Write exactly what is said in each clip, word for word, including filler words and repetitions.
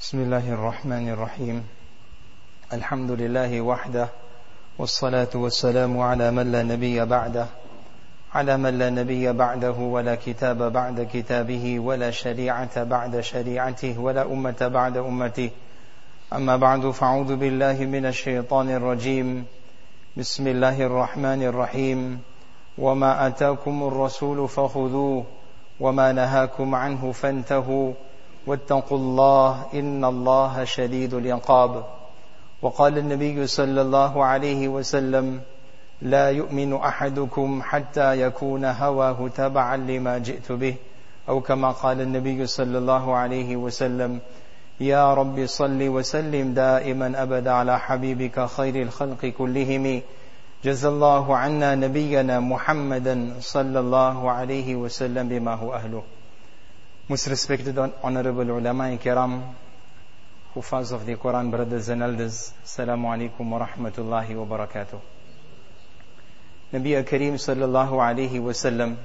بسم الله الرحمن الرحيم الحمد لله وحده والصلاة والسلام على من لا نبي بعده على من لا نبي بعده ولا كتاب بعد كتابه ولا شريعة بعد شريعته ولا أمة بعد أمته أما بعد فأعوذ بالله من الشيطان الرجيم بسم الله الرحمن الرحيم وما أتاكم الرسول فخذوه وما نهاكم عنه فانتهوا واتقوا الله إن الله شديد العقاب وقال النبي صلى الله عليه وسلم لا يؤمن أحدكم حتى يكون هواه تبعا لما جئت به أو كما قال النبي صلى الله عليه وسلم يا رب صل وسلم دائما أبدا على حبيبك خير الخلق كلهم جزا الله عنا نبينا محمدا صلى الله عليه وسلم بما هو أهله. Most respected honorable ulama and kiram, Hufaz of the Quran, brothers and elders, Assalamu alaikum wa rahmatullahi wa barakatuh. Nabi Kareem sallallahu alayhi wa sallam,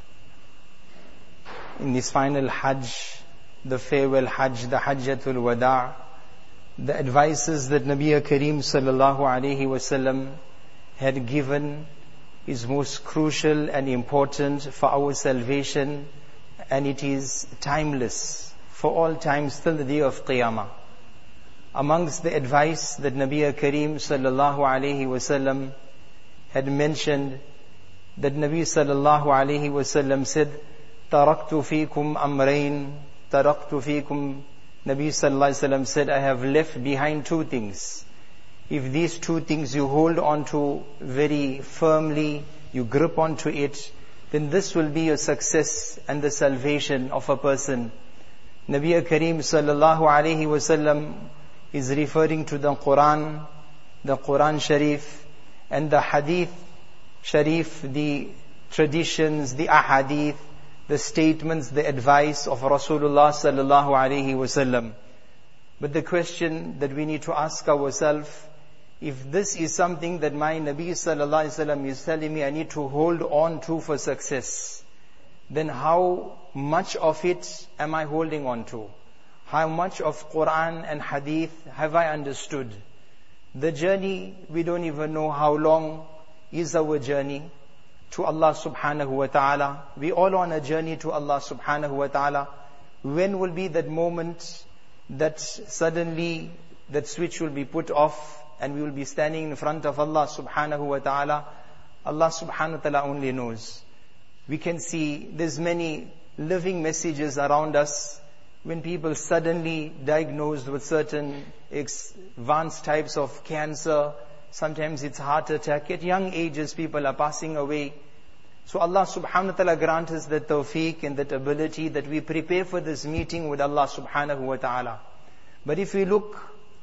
in this final Hajj, the farewell Hajj, the Hajjatul Wada', the advices that Nabi Kareem sallallahu alayhi wa sallam had given is most crucial and important for our salvation, and it is timeless for all times till the day of Qiyamah. Amongst the advice that Nabi Kareem sallallahu alayhi wasallam had mentioned, that Nabi sallallahu alayhi wasallam said, "Taraktu fikum amrayn, taraktu fikum." Nabi sallallahu alayhi wasallam said, "I have left behind two things. If these two things you hold on to very firmly, you grip onto it, then this will be your success and the salvation of a person." Nabi Kareem sallallahu alayhi wasallam is referring to the Quran, the Quran Sharif, and the Hadith Sharif, the traditions, the Ahadith, the statements, the advice of Rasulullah sallallahu alayhi wasallam. But the question that we need to ask ourselves, if this is something that my Nabi sallallahu alaihi wasallam is telling me I need to hold on to for success, then how much of it am I holding on to? How much of Quran and Hadith have I understood? The journey, we don't even know how long is our journey to Allah subhanahu wa ta'ala. We all on a journey to Allah subhanahu wa ta'ala. When will be that moment that suddenly that switch will be put off and we will be standing in front of Allah subhanahu wa ta'ala? Allah subhanahu wa ta'ala only knows. We can see there's many living messages around us. When people suddenly diagnosed with certain advanced types of cancer, sometimes it's heart attack. At young ages, people are passing away. So Allah subhanahu wa ta'ala grant us that tawfiq and that ability that we prepare for this meeting with Allah subhanahu wa ta'ala. But if we look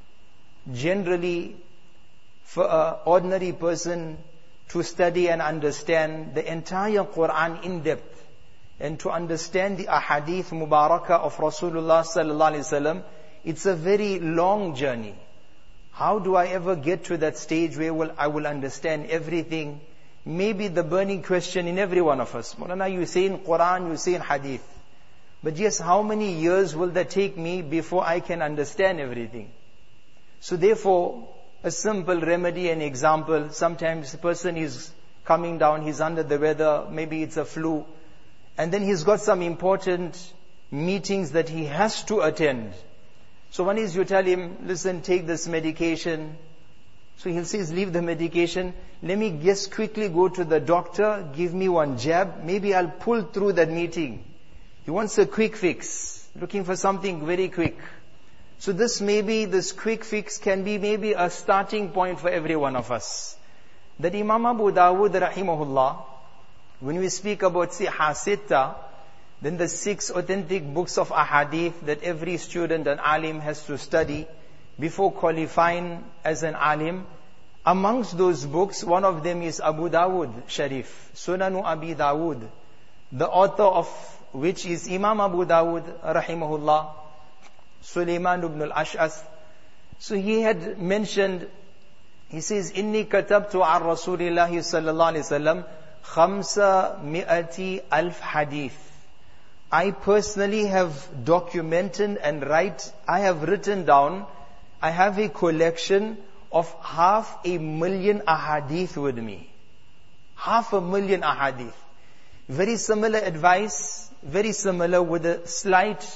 generally, for an ordinary person to study and understand the entire Quran in depth and to understand the ahadith mubarakah of Rasulullah sallallahu alaihi wasallam, it's a very long journey. How do I ever get to that stage where will I will understand everything? Maybe the burning question in every one of us, Maulana, you say in Quran, you say in Hadith, but yes, how many years will that take me before I can understand everything? So therefore, a simple remedy and example, sometimes the person is coming down, he's under the weather, maybe it's a flu, and then he's got some important meetings that he has to attend. So one is you tell him, listen, take this medication. So he'll say, leave the medication. Let me just quickly go to the doctor, give me one jab, maybe I'll pull through that meeting. He wants a quick fix, looking for something very quick. So this maybe, this quick fix can be maybe a starting point for every one of us. That Imam Abu Dawud rahimahullah, when we speak about Siha Sitta, then the six authentic books of ahadith that every student and alim has to study before qualifying as an alim. Amongst those books, one of them is Abu Dawud Sharif, Sunanu Abi Dawud, the author of which is Imam Abu Dawud rahimahullah, Sulaiman ibn al-Ash'as. So he had mentioned, he says, Inni katabtu ar Rasulillahi sallallahu alayhi wa sallam khamsa mi'ati alf hadith. I personally have documented and write, I have written down, I have a collection of half a million ahadith with me. Half a million ahadith. Very similar advice, very similar with a slight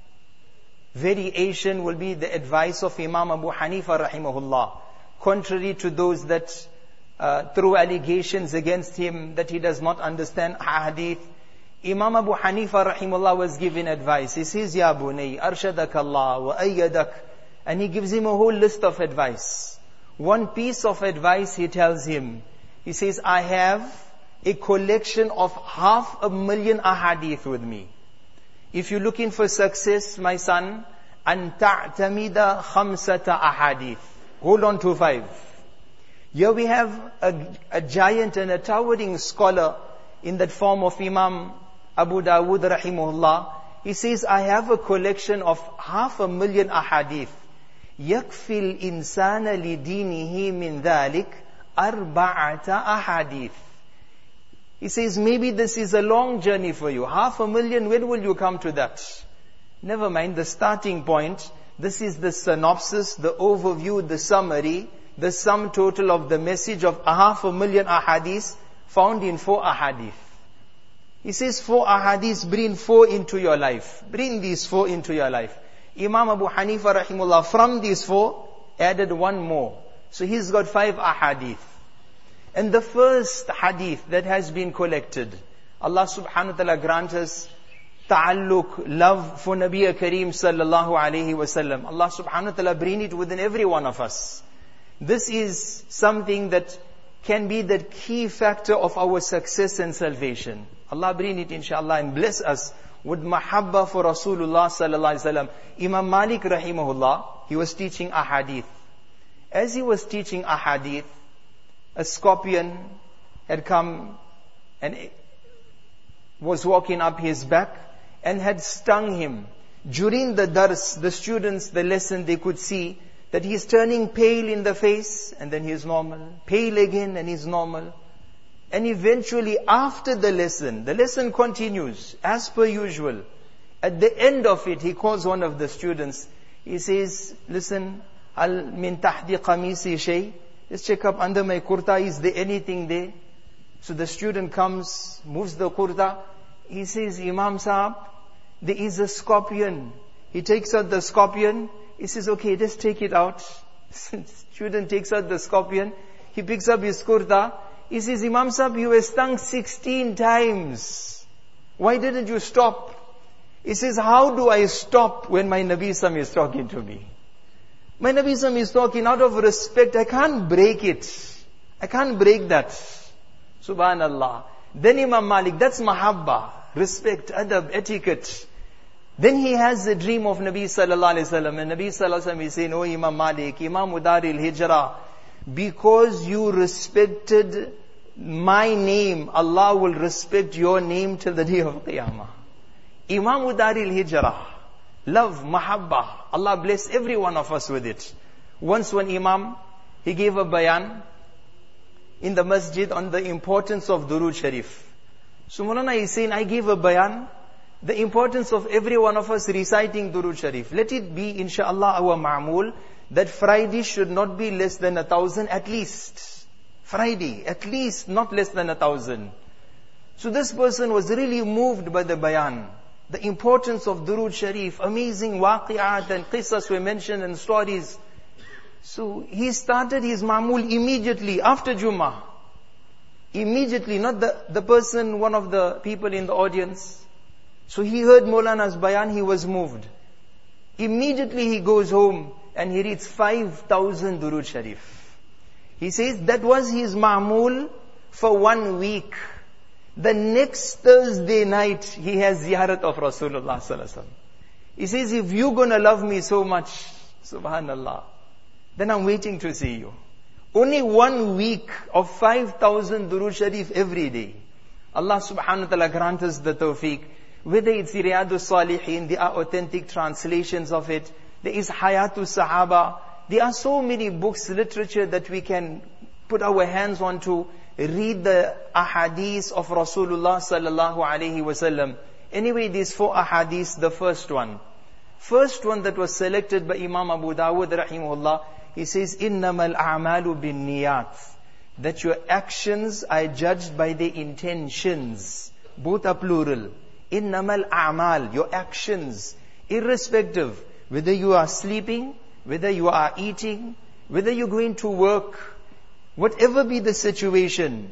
variation will be the advice of Imam Abu Hanifa rahimahullah. Contrary to those that uh, throw allegations against him that he does not understand ahadith, Imam Abu Hanifa rahimahullah was given advice. He says, Ya bunay, arshadak Allah wa ayyadak. And he gives him a whole list of advice. One piece of advice he tells him. He says, I have a collection of half a million ahadith with me. If you're looking for success, my son, an ta'tamida khamsata ahadith. Hold on to five. Here we have a, a giant and a towering scholar in that form of Imam Abu Dawud rahimahullah. He says, I have a collection of half a million ahadith. يَكْفِي الْإِنسَانَ لِدِينِهِ مِنْ ذَلِكَ أَرْبَعَةَ أَحَادِيث. He says, maybe this is a long journey for you. Half a million, when will you come to that? Never mind, the starting point. This is the synopsis, the overview, the summary, the sum total of the message of a half a million ahadith found in four ahadith. He says, four ahadith, bring four into your life. Bring these four into your life. Imam Abu Hanifa rahimullah, from these four, added one more. So he's got five ahadith. And the first hadith that has been collected, Allah subhanahu wa ta'ala grant us ta'alluq, love for Nabi Kareem sallallahu alayhi wa sallam. Allah subhanahu wa ta'ala bring it within every one of us. This is something that can be the key factor of our success and salvation. Allah bring it inshallah and bless us with mahabba for Rasulullah sallallahu alayhi wa sallam. Imam Malik rahimahullah, he was teaching ahadith. As he was teaching ahadith, a scorpion had come and was walking up his back and had stung him. During the dars, the students, the lesson, they could see that he's turning pale in the face and then he's normal. Pale again and he's normal. And eventually after the lesson, the lesson continues as per usual. At the end of it, he calls one of the students. He says, listen, al min tahdi qamisi shay. Let's check up under my kurta, is there anything there? So the student comes, moves the kurta. He says, Imam Sahab, there is a scorpion. He takes out the scorpion. He says, okay, just take it out. Student takes out the scorpion. He picks up his kurta. He says, Imam Sahab, you were stung sixteen times. Why didn't you stop? He says, how do I stop when my Nabi Sam is talking to me? My Nabi Sam is talking out of respect. I can't break it. I can't break that. Subhanallah. Then Imam Malik, that's mahabba, respect, adab, etiquette. Then he has a dream of Nabi sallallahu alaihi wasallam, and Nabi sallallahu alaihi wasallam is saying, oh Imam Malik, Imam Udaril Hijrah, because you respected my name, Allah will respect your name till the day of Qiyamah. Imam Udaril Hijrah, love, mahabba, Allah bless every one of us with it. Once one Imam, he gave a bayan in the masjid on the importance of Durood Sharif. So Maulana is saying, I gave a bayan, the importance of every one of us reciting Durood Sharif. Let it be, inshaAllah, our ma'amul, that Friday should not be less than a thousand at least. Friday, at least not less than a thousand. So this person was really moved by the bayan. The importance of Durood Sharif, amazing waqi'at and qisas were mentioned and stories. So he started his ma'amul immediately after Jummah. Immediately, not the, the person, one of the people in the audience. So he heard Maulana's bayan, he was moved. Immediately he goes home and he reads five thousand Durood Sharif. He says that was his ma'amul for one week. The next Thursday night, he has ziyarat of Rasulullah sallallahu alaihi wasallam. He says, if you're gonna love me so much, subhanallah, then I'm waiting to see you. Only one week of five thousand Durood Sharif every day. Allah subhanahu wa ta'ala grant us the tawfiq. Whether it's the Riyadus Salihin, there are authentic translations of it. There is Hayatus Sahaba. There are so many books, literature that we can put our hands on to read the ahadith of Rasulullah sallallahu alaihi wasallam. Anyway, these four ahadith, the first one. First one that was selected by Imam Abu Dawud rahimahullah, he says, إِنَّمَا الْأَعْمَالُ بِالنِّيَّاتِ, that your actions are judged by the intentions. Both are plural. إِنَّمَا الْأَعْمَالُ, your actions, irrespective, whether you are sleeping, whether you are eating, whether you're going to work, whatever be the situation,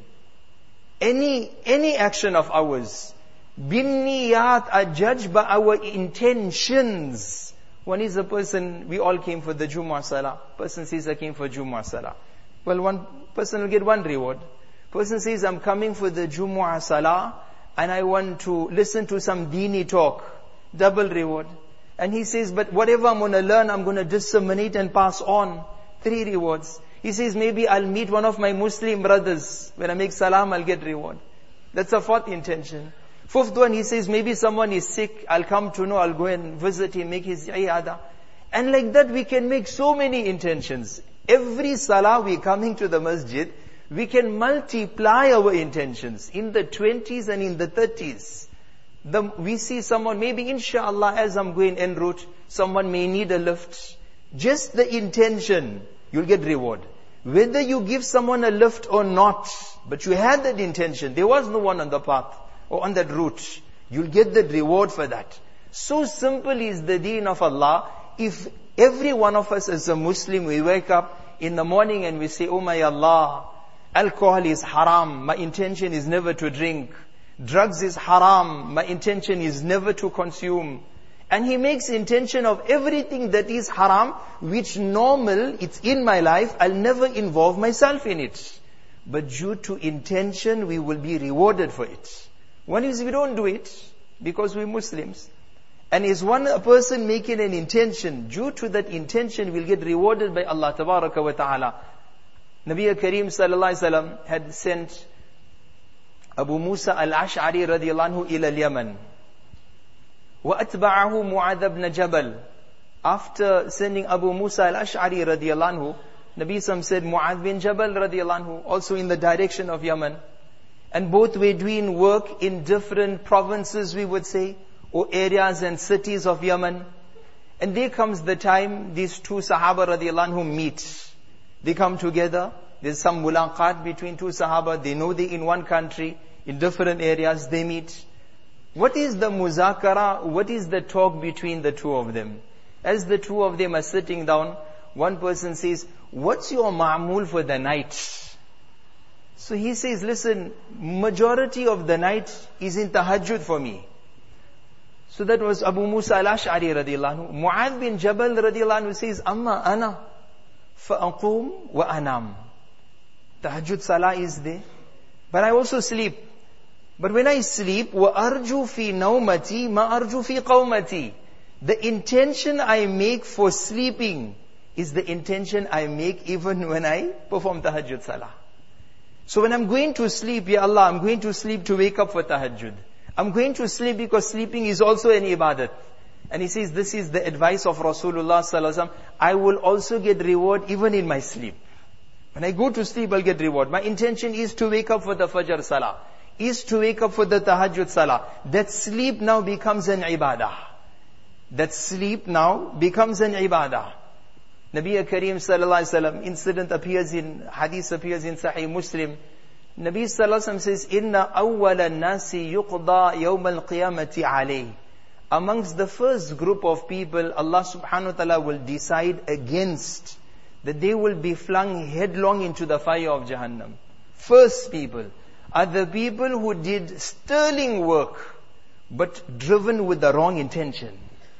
any, any action of ours, binniyat, are judged by our intentions. One is a person, we all came for the Jummah Salah. Person says, I came for Jummah Salah. Well, one person will get one reward. Person says, I'm coming for the Jummah Salah and I want to listen to some deeni talk. Double reward. And he says, but whatever I'm going to learn, I'm going to disseminate and pass on. Three rewards. He says, maybe I'll meet one of my Muslim brothers. When I make salam, I'll get reward. That's a fourth intention. Fifth one, he says, maybe someone is sick. I'll come to know, I'll go and visit him, make his iyadah. And like that, we can make so many intentions. Every salah we coming to the masjid, we can multiply our intentions in the twenties and in the thirties. The, we see someone, maybe inshallah, as I'm going en route, someone may need a lift. Just the intention, you'll get reward. Whether you give someone a lift or not, but you had that intention, there was no one on the path or on that route, you'll get the reward for that. So simple is the deen of Allah. If every one of us as a Muslim, we wake up in the morning and we say, oh my Allah, alcohol is haram, my intention is never to drink. Drugs is haram, my intention is never to consume. And he makes intention of everything that is haram, which normal, it's in my life, I'll never involve myself in it. But due to intention, we will be rewarded for it. One is we don't do it, because we're Muslims. And is one a person making an intention, due to that intention, we'll get rewarded by Allah Tabaraka wa Ta'ala. Nabi Kareem Sallallahu Alaihi Wasallam had sent Abu Musa al-Ash'ari radiyallahu anhu ila al-Yaman. وَأَتْبَعَهُ مُعَاذَ بْنَ جَبَلٍ. After sending Abu Musa al-Ash'ari radiyallahu anhu, Nabi Sam said Mu'adh bin Jabal radiyallahu anhu, also in the direction of Yemen. And both were doing work in different provinces, we would say, or areas and cities of Yemen. And there comes the time these two Sahaba radiyallahu anhu meet. They come together. There's some mulaqat between two Sahaba. They know they're in one country, in different areas, they meet. What is the muzakara? What is the talk between the two of them? As the two of them are sitting down, one person says, what's your ma'mul for the night? So he says, listen, majority of the night is in tahajjud for me. So that was Abu Musa al-Ash'ari radiyallahu anhu. Mu'adh bin Jabal radiyallahu anhu says, amma ana fa'aqum wa anam. Tahajjud salah is there. But I also sleep. But when I sleep, وَأَرْجُ فِي نَوْمَتِي مَا أَرْجُ فِي قَوْمَتِي. The intention I make for sleeping is the intention I make even when I perform tahajjud salah. So when I'm going to sleep, Ya Allah, I'm going to sleep to wake up for tahajjud. I'm going to sleep because sleeping is also an ibadat. And he says, this is the advice of Rasulullah sallallahu alaihi wasallam. I will also get reward even in my sleep. When I go to sleep, I'll get reward. My intention is to wake up for the Fajr salah. Is to wake up for the tahajjud salah. That sleep now becomes an ibadah. That sleep now becomes an ibadah. Nabi Kareem Sallallahu Alaihi Wasallam, incident appears in, hadith appears in Sahih Muslim. Nabi Sallallahu Alaihi Wasallam says, Inna awwala nasi yuqda yawm al-qiyamati alayh. Amongst the first group of people, Allah subhanahu wa ta'ala will decide against, that they will be flung headlong into the fire of Jahannam. First people are the people who did sterling work, but driven with the wrong intention.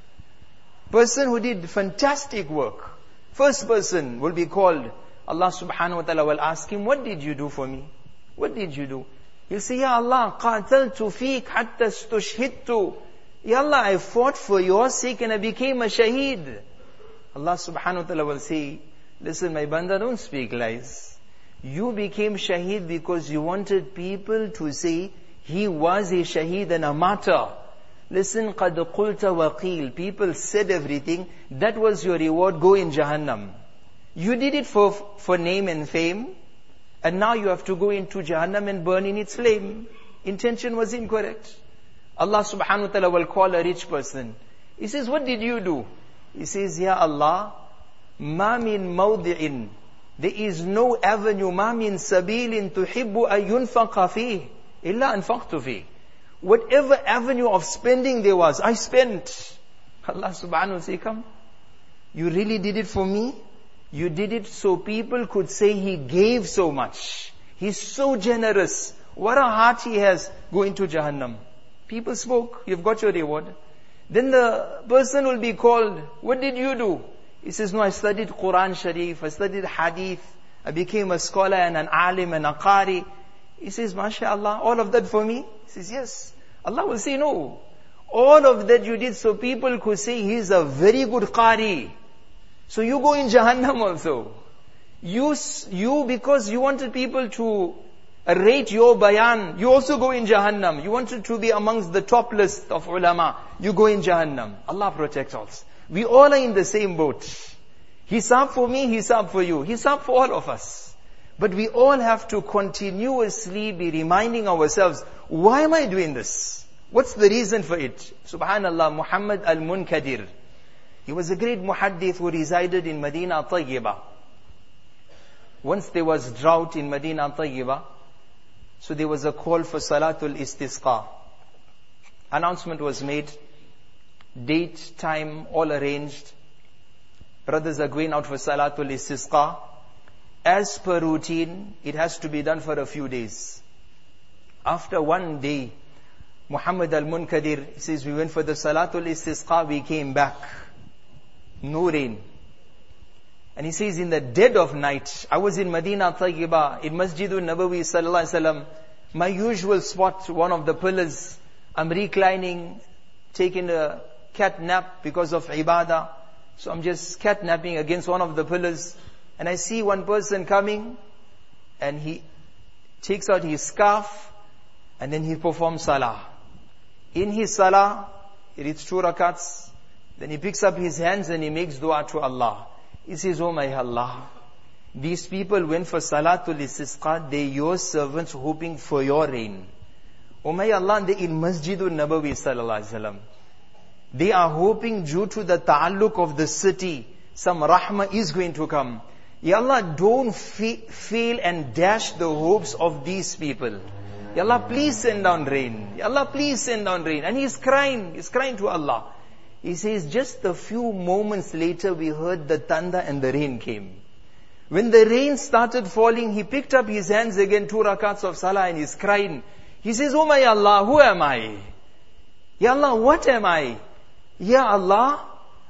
Person who did fantastic work, first person will be called. Allah subhanahu wa ta'ala will ask him, what did you do for me? What did you do? He'll say, Ya Allah, qataltu feek hatta stushhidtu. Ya Allah, I fought for your sake and I became a shaheed. Allah subhanahu wa ta'ala will say, listen my banda, don't speak lies. You became shaheed because you wanted people to say, he was a shaheed and a martyr. Listen, قَدْ قُلْتَ وَقِيل. People said everything. That was your reward. Go in Jahannam. You did it for, for name and fame. And now you have to go into Jahannam and burn in its flame. Intention was incorrect. Allah subhanahu wa ta'ala will call a rich person. He says, what did you do? He says, Ya Allah, ma min mawdi'in. There is no avenue, ma min sabilin tuhibbu an yunfaqa fih, illa anfaqtu fih. Whatever avenue of spending there was, I spent. Allah subhanahu wa ta'ala say, come, you really did it for me? You did it so people could say he gave so much. He's so generous. What a heart he has. Go into Jahannam. People spoke, you've got your reward. Then the person will be called, what did you do? He says, no, I studied Quran Sharif, I studied Hadith, I became a scholar and an alim and a qari. He says, MashaAllah, all of that for me? He says, yes. Allah will say, no. All of that you did so people could say he's a very good qari. So you go in Jahannam also. You, you because you wanted people to rate your bayan, you also go in Jahannam. You wanted to be amongst the top list of ulama, you go in Jahannam. Allah protects us. We all are in the same boat. Hisab for me, hisab for you. Hisab for all of us. But we all have to continuously be reminding ourselves, why am I doing this? What's the reason for it? Subhanallah, Muhammad al-Munkadir. He was a great muhaddith who resided in Medina Tayyibah. Once there was drought in Medina Tayyibah, so there was a call for Salatul Istisqa. Announcement was made, date, time, all arranged. Brothers are going out for Salatul Istisqa. As per routine, it has to be done for a few days. After one day, Muhammad al-Munkadir says, we went for the Salatul Istisqa, we came back. No rain. And he says, in the dead of night, I was in Medina Tayyibah, in Masjidul Nabawi sallallahu alaihi wasallam, my usual spot, one of the pillars. I'm reclining, taking a cat nap because of ibadah. So I'm just cat napping against one of the pillars. And I see one person coming, and he takes out his scarf, and then he performs salah. In his salah, he reads two rakats, then he picks up his hands and he makes dua to Allah. He says, oh my Allah, these people went for Salatul Istisqa, they're your servants hoping for your rain. Oh my Allah, they're in Masjidul Nabawi sallallahu alaihi wasallam. They are hoping due to the ta'alluq of the city, some rahmah is going to come. Ya Allah, don't fa- fail and dash the hopes of these people. Ya Allah, please send down rain. Ya Allah, please send down rain. And he's crying, he's crying to Allah. He says, just a few moments later, we heard the thunder and the rain came. When the rain started falling, he picked up his hands again, two rakats of salah, and he's crying. He says, oh my Allah, who am I? Ya Allah, what am I? Ya Allah,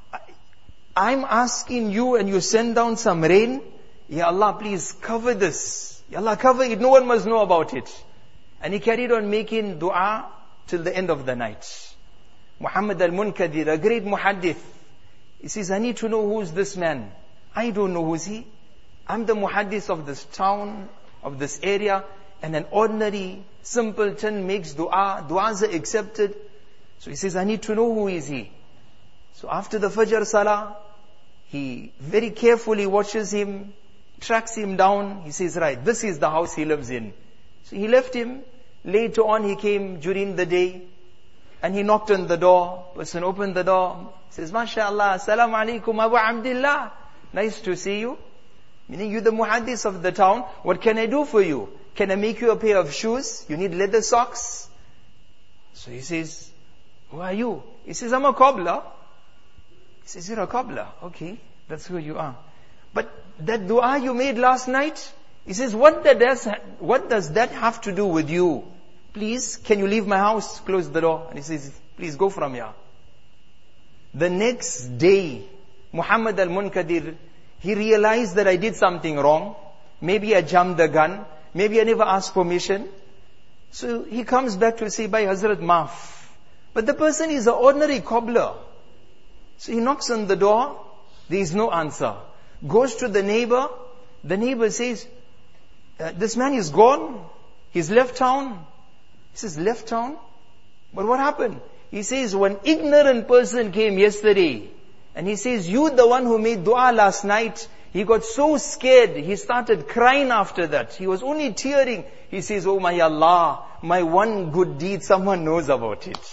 I'm asking you and you send down some rain. Ya Allah, please cover this. Ya Allah, cover it. No one must know about it. And he carried on making dua till the end of the night. Muhammad al-Munkadir, a great muhaddith. He says, I need to know who's this man. I don't know who's he. I'm the muhaddith of this town, of this area, and an ordinary simpleton makes dua. Duas are accepted. So he says, I need to know who is he. So after the Fajr Salah, he very carefully watches him, tracks him down. He says, right, this is the house he lives in. So he left him. Later on he came during the day and he knocked on the door. Person opened the door. He says, MashaAllah, Assalamu alaikum Abu Abdullah. Nice to see you. Meaning you the muhaddis of the town. What can I do for you? Can I make you a pair of shoes? You need leather socks? So he says, who are you? He says, I'm a cobbler. He says, you're a cobbler. Okay, that's who you are. But that dua you made last night, he says, what, that does, what does that have to do with you? Please, can you leave my house? Close the door. And he says, please go from here. The next day, Muhammad al-Munkadir, he realized that I did something wrong. Maybe I jumped the gun. Maybe I never asked permission. So he comes back to say, by Hazrat Maaf. But the person is an ordinary cobbler. So he knocks on the door. There is no answer. Goes to the neighbor. The neighbor says, uh, this man is gone. He's left town. He says, left town? But what happened? He says, one ignorant person came yesterday. And he says, you the one who made dua last night. He got so scared, he started crying after that. He was only tearing. He says, oh my Allah, my one good deed, someone knows about it.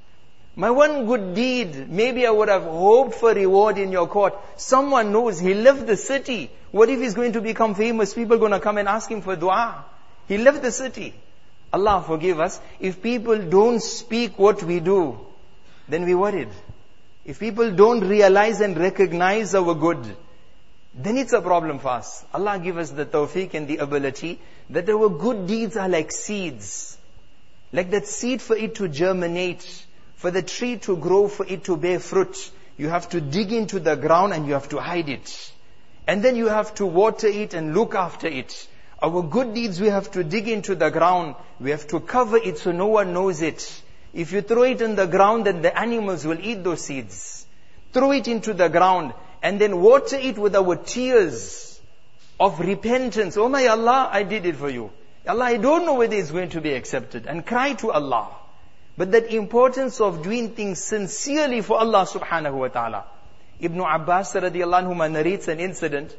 My one good deed, maybe I would have hoped for reward in your court. Someone knows. He left the city. What if he's going to become famous? People are going to come and ask him for dua. He left the city. Allah forgive us. If people don't speak what we do, then we worried. If people don't realize and recognize our good, then it's a problem for us. Allah give us the tawfiq and the ability that our good deeds are like seeds. Like that seed, for it to germinate, for the tree to grow, for it to bear fruit, you have to dig into the ground and you have to hide it. And then you have to water it and look after it. Our good deeds, we have to dig into the ground. We have to cover it so no one knows it. If you throw it in the ground, then the animals will eat those seeds. Throw it into the ground and then water it with our tears of repentance. Oh my Allah, I did it for you. Allah, I don't know whether it's going to be accepted. And cry to Allah. But that importance of doing things sincerely for Allah subhanahu wa ta'ala. Ibn Abbas radiallahu anhu narrates an incident.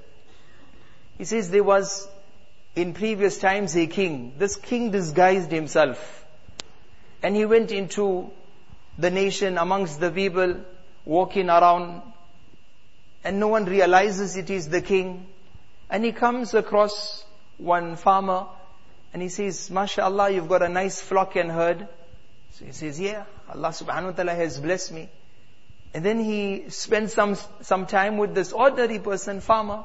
He says there was in previous times a king. This king disguised himself. And he went into the nation amongst the people, walking around. And no one realizes it is the king. And he comes across one farmer. And he says, MashaAllah, you've got a nice flock and herd. So he says, yeah, Allah subhanahu wa ta'ala has blessed me. And then he spends some, some time with this ordinary person, farmer.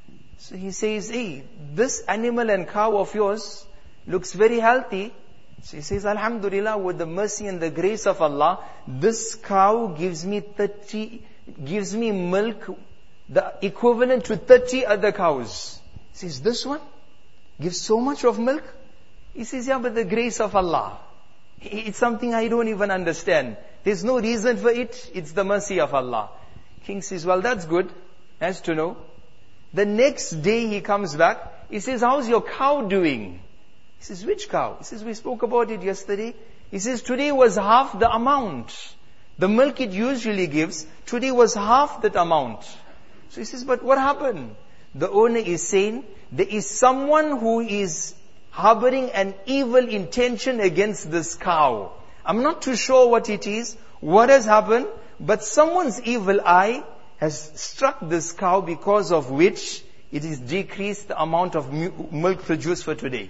So he says, hey, this animal and cow of yours looks very healthy. So he says, Alhamdulillah, with the mercy and the grace of Allah, this cow gives me thirty, gives me milk, the equivalent to thirty other cows. He says, this one gives so much of milk? He says, yeah, but the grace of Allah. It's something I don't even understand. There's no reason for it. It's the mercy of Allah. King says, well, that's good. Has to know. The next day he comes back. He says, how's your cow doing? He says, which cow? He says, we spoke about it yesterday. He says, today was half the amount. The milk it usually gives, today was half that amount. So he says, but what happened? The owner is saying, there is someone who is harboring an evil intention against this cow. I'm not too sure what it is, what has happened, but someone's evil eye has struck this cow, because of which it is decreased the amount of milk produced for today.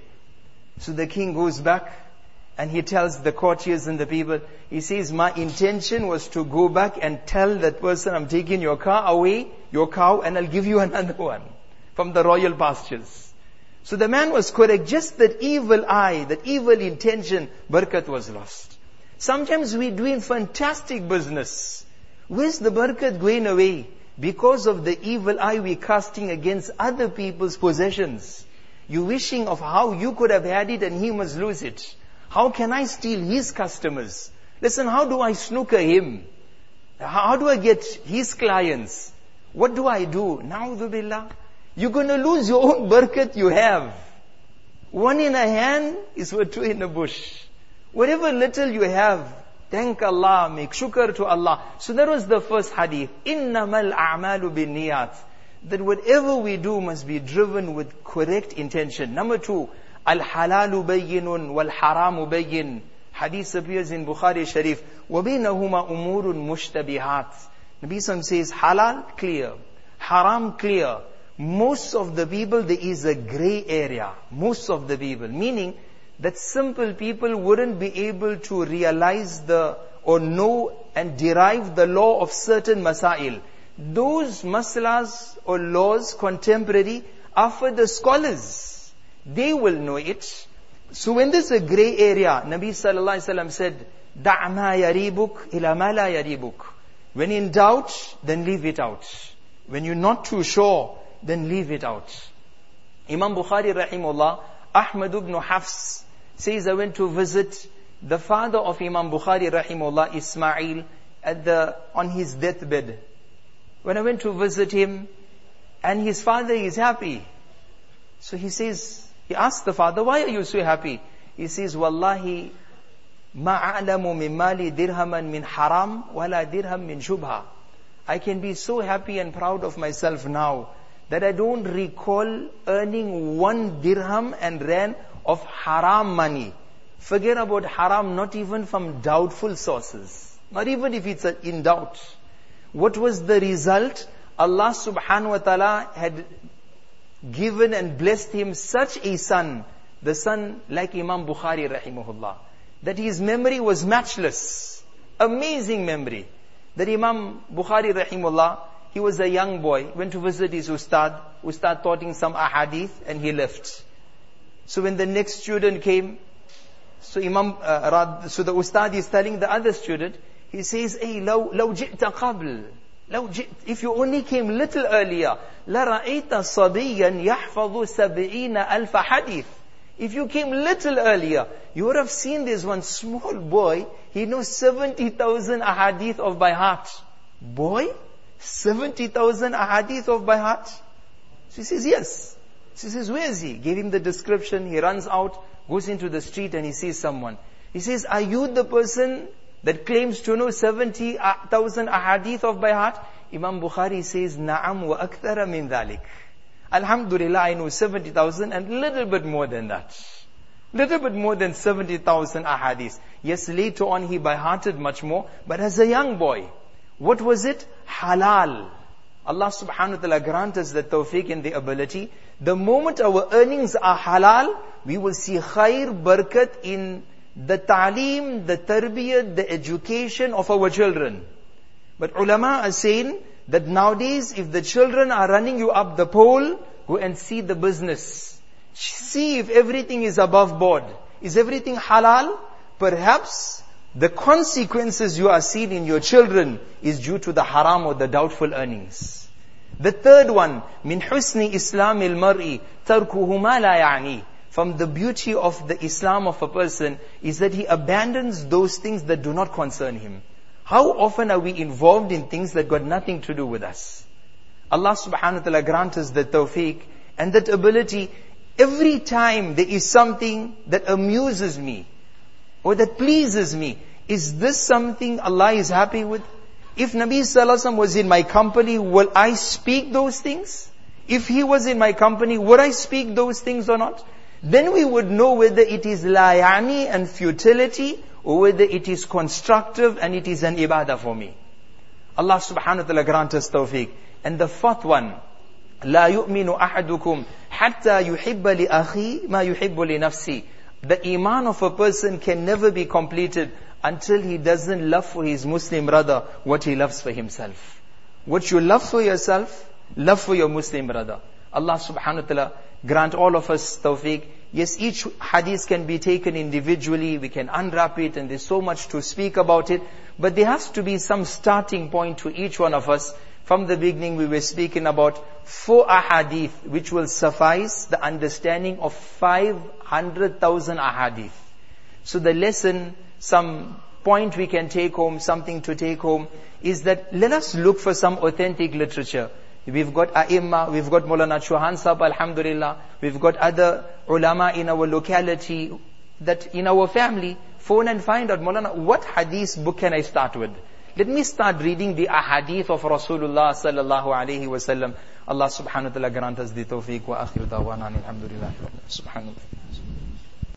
So the king goes back and he tells the courtiers and the people, he says, my intention was to go back and tell that person, I'm taking your cow away, your cow, and I'll give you another one from the royal pastures. So the man was correct. Just that evil eye, that evil intention, barakat was lost. Sometimes we're doing fantastic business. Where's the barakat going away? Because of the evil eye we're casting against other people's possessions. You're wishing of how you could have had it and he must lose it. How can I steal his customers? Listen, how do I snooker him? How do I get his clients? What do I do? Na'udhu billah. You're going to lose your own barakat you have. One in a hand is worth two in a bush. Whatever little you have, thank Allah, make shukr to Allah. So that was the first hadith. إِنَّمَا الْأَعْمَالُ بِالنِّيَّاتِ. That whatever we do must be driven with correct intention. Number two, Al-halalu bayyinun wal-haramu bayyin. Hadith appears in Bukhari Sharif. وَبَيْنَهُمَا أُمُورٌ مُشْتَبِهَاتٍ. Nabi Sallam says, halal, clear. Haram, clear. Most of the people, there is a gray area. Most of the people. Meaning that simple people wouldn't be able to realize the, or know and derive the law of certain masail. Those masalas or laws contemporary are for the scholars. They will know it. So when there's a gray area, Nabi Sallallahu Alaihi Wasallam said, دَعْ مَا يَرِيبُكْ إِلَى مَا لَا يَرِيبُكْ. When in doubt, then leave it out. When you're not too sure, then leave it out. Imam Bukhari rahimahullah, Ahmad ibn Hafs says, I went to visit the father of Imam Bukhari rahimahullah, Ismail, at the, on his deathbed. When I went to visit him, and his father is happy. So he says, he asked the father, why are you so happy? He says, Wallahi, ma a'lamu min mali dirhaman min haram, wala dirham min shubha. I can be so happy and proud of myself now, that I don't recall earning one dirham and rand of haram money. Forget about haram, not even from doubtful sources. Not even if it's in doubt. What was the result? Allah subhanahu wa ta'ala had given and blessed him such a son, the son like Imam Bukhari rahimahullah, that his memory was matchless. Amazing memory. That Imam Bukhari rahimahullah, he was a young boy, went to visit his ustad. Ustad taught him some ahadith and he left. So when the next student came, so Imam, uh, so the ustad is telling the other student, he says, hey, لو, لو جئت قبل, لو جئت, if you only came little earlier, لرأيت صبيا يحفظ سبعين ألف حديث. If you came little earlier, you would have seen this one small boy, he knows seventy thousand ahadith of by heart. Boy? seventy thousand ahadith of by heart? She says, yes. She says, where is he? Gave him the description, he runs out, goes into the street and he sees someone. He says, are you the person that claims to know seventy thousand ahadith of by heart? Imam Bukhari says, Na'am wa akthara min dhalik. Alhamdulillah, I know seventy thousand and little bit more than that. Little bit more than seventy thousand ahadith. Yes, later on he by hearted much more, but as a young boy, what was it? Halal. Allah subhanahu wa ta'ala grant us the tawfiq and the ability. The moment our earnings are halal, we will see khair, barakat in the ta'aleem, the tarbiyat, the education of our children. But ulama are saying that nowadays, if the children are running you up the pole, go and see the business. See if everything is above board. Is everything halal? Perhaps the consequences you are seeing in your children is due to the haram or the doubtful earnings. The third one, min husni islamil mar'i tarkuhu ma la ya'ni. From the beauty of the Islam of a person is that he abandons those things that do not concern him. How often are we involved in things that got nothing to do with us? Allah subhanahu wa ta'ala grant us the tawfiq and that ability. Every time there is something that amuses me or that pleases me, is this something Allah is happy with? If Nabi sallallahu alaihi wasallam was in my company, will I speak those things? If he was in my company, would I speak those things or not? Then we would know whether it is la yani and futility, or whether it is constructive and it is an ibadah for me. Allah subhanahu wa ta'ala grant us tawfiq. And the fourth one, لا يؤمن أحدكم حتى يحب لأخي ما يحب لنفسي. The iman of a person can never be completed until he doesn't love for his Muslim brother what he loves for himself. What you love for yourself, love for your Muslim brother. Allah subhanahu wa ta'ala grant all of us tawfiq. Yes, each hadith can be taken individually, we can unwrap it and there's so much to speak about it. But there has to be some starting point to each one of us. From the beginning we were speaking about four ahadith which will suffice the understanding of five hundred thousand ahadith. So the lesson, some point we can take home, something to take home, is that let us look for some authentic literature. We've got A'imma, we've got Maulana Chauhan Sahab, alhamdulillah. We've got other ulama in our locality, that in our family, phone and find out, Maulana, what hadith book can I start with? Let me start reading the ahadith of Rasulullah sallallahu alayhi wa sallam. Allah subhanahu wa ta'ala grant us the tawfiq wa akhir dawana alhamdulillah. Subhanallah.